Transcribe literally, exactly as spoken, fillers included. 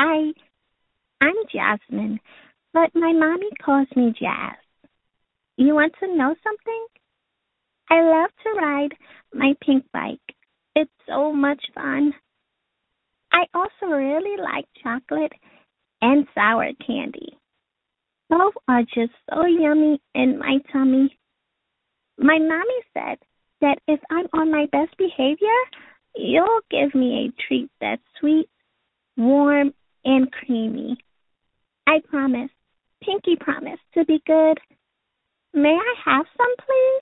Hi, I'm Jasmine, but my mommy calls me Jazz. You want to know something? I love to ride my pink bike. It's so much fun. I also really like chocolate and sour candy. Both are just so yummy in my tummy. My mommy said that if I'm on my best behavior, you'll give me a treat that's sweet, warm, and creamy. I promise, pinky promise to be good. May I have some, please?